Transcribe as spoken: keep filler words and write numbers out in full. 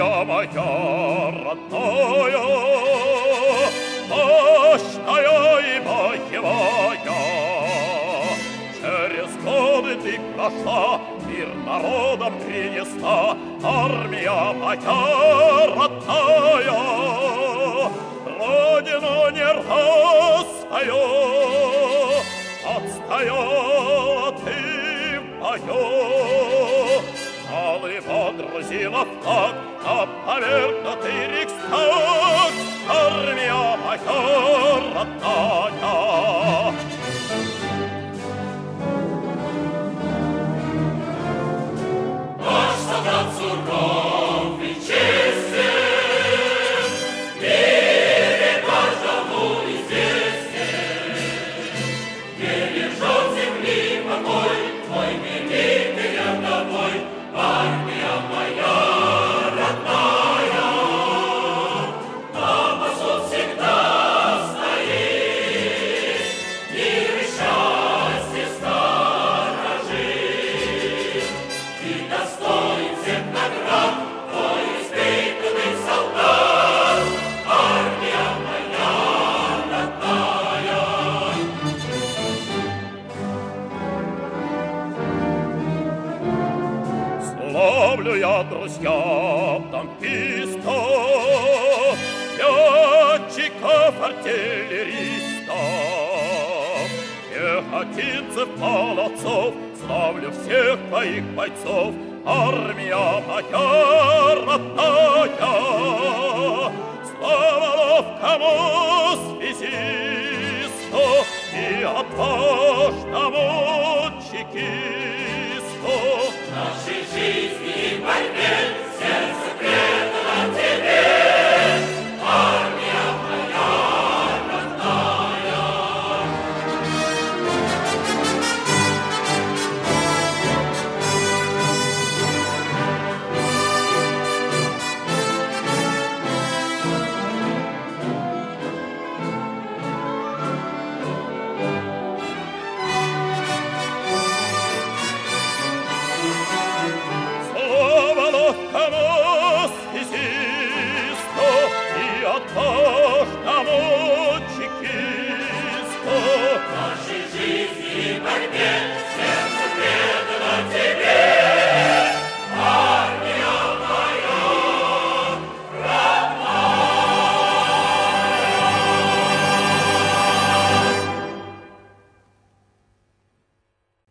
армия моя родная, мощная и боевая. Через годы ты прошла, мир народом принесла, армия моя родная. Родину не распою, отстояла ты в бою. Малы водрузила флаг на повергнутый Рейхстаг, армия моя родная. Наш солдат суров и честен, в мире каждому известен. Не лишен земли покой, твой великий рядовой, армия моя родная. На посту всегда стоит, мир и счастье сторожит. Ты достоин всех наград, твой испытанный солдат, армия моя родная. Славлю я, друзья, танкистов, летчиков, артиллеристов, пехотинцев, молодцов, славлю всех твоих бойцов, армия моя родная. Слава ловкому связисту и отважному чекисту. Нашей жизни и борьбе